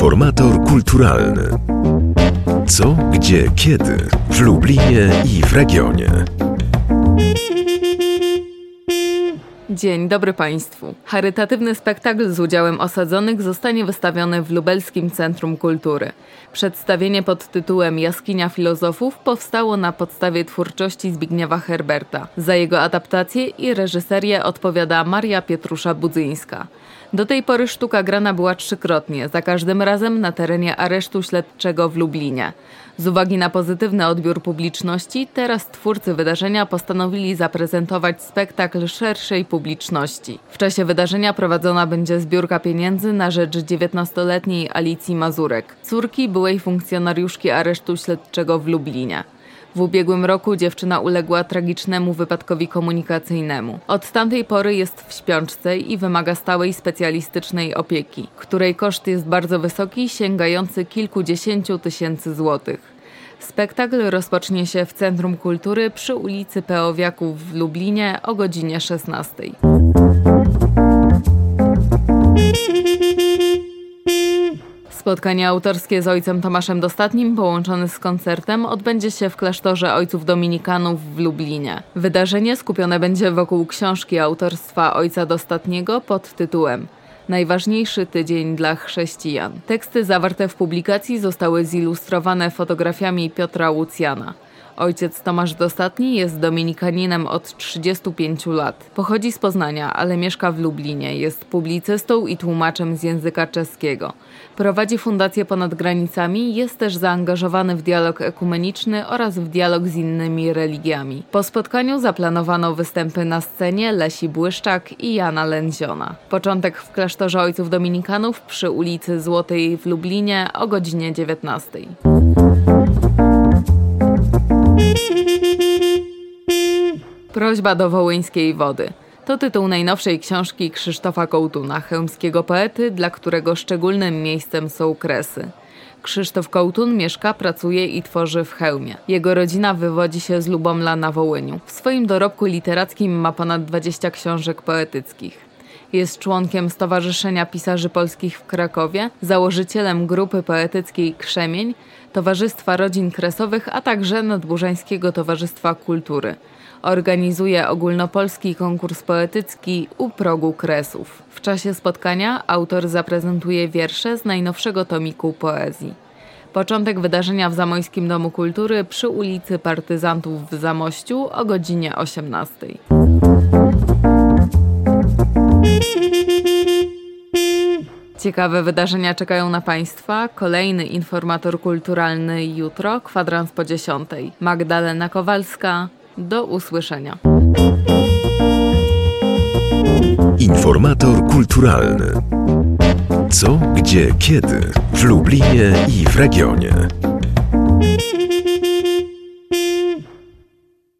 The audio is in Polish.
Informator kulturalny. Co, gdzie, kiedy w Lublinie i w regionie. Dzień dobry Państwu. Charytatywny spektakl z udziałem osadzonych zostanie wystawiony w Lubelskim Centrum Kultury. Przedstawienie pod tytułem Jaskinia Filozofów powstało na podstawie twórczości Zbigniewa Herberta. Za jego adaptację i reżyserię odpowiada Maria Pietrusza-Budzyńska. Do tej pory sztuka grana była trzykrotnie, za każdym razem na terenie aresztu śledczego w Lublinie. Z uwagi na pozytywny odbiór publiczności, teraz twórcy wydarzenia postanowili zaprezentować spektakl szerszej publiczności. W czasie wydarzenia prowadzona będzie zbiórka pieniędzy na rzecz 19-letniej Alicji Mazurek, córki byłej funkcjonariuszki aresztu śledczego w Lublinie. W ubiegłym roku dziewczyna uległa tragicznemu wypadkowi komunikacyjnemu. Od tamtej pory jest w śpiączce i wymaga stałej specjalistycznej opieki, której koszt jest bardzo wysoki, sięgający kilkudziesięciu tysięcy złotych. Spektakl rozpocznie się w Centrum Kultury przy ulicy Peowiaków w Lublinie o godzinie 16. Spotkanie autorskie z ojcem Tomaszem Dostatnim połączone z koncertem odbędzie się w klasztorze ojców dominikanów w Lublinie. Wydarzenie skupione będzie wokół książki autorstwa ojca Dostatniego pod tytułem Najważniejszy tydzień dla chrześcijan. Teksty zawarte w publikacji zostały zilustrowane fotografiami Piotra Łucjana. Ojciec Tomasz Dostatni jest dominikaninem od 35 lat. Pochodzi z Poznania, ale mieszka w Lublinie. Jest publicystą i tłumaczem z języka czeskiego. Prowadzi fundację Ponad Granicami, jest też zaangażowany w dialog ekumeniczny oraz w dialog z innymi religiami. Po spotkaniu zaplanowano występy na scenie Lesi Błyszczak i Jana Lędziona. Początek w klasztorze ojców dominikanów przy ulicy Złotej w Lublinie o godzinie 19. Prośba do wołyńskiej wody. To tytuł najnowszej książki Krzysztofa Kołtuna, chełmskiego poety, dla którego szczególnym miejscem są Kresy. Krzysztof Kołtun mieszka, pracuje i tworzy w Chełmie. Jego rodzina wywodzi się z Lubomla na Wołyniu. W swoim dorobku literackim ma ponad 20 książek poetyckich. Jest członkiem Stowarzyszenia Pisarzy Polskich w Krakowie, założycielem grupy poetyckiej Krzemień, Towarzystwa Rodzin Kresowych, a także Nadburzańskiego Towarzystwa Kultury. Organizuje ogólnopolski konkurs poetycki U progu Kresów. W czasie spotkania autor zaprezentuje wiersze z najnowszego tomiku poezji. Początek wydarzenia w Zamojskim Domu Kultury przy ulicy Partyzantów w Zamościu o godzinie 18. Ciekawe wydarzenia czekają na Państwa. Kolejny informator kulturalny jutro, kwadrans po 10. Magdalena Kowalska. Do usłyszenia. Informator kulturalny. Co, gdzie, kiedy w Lublinie i w regionie.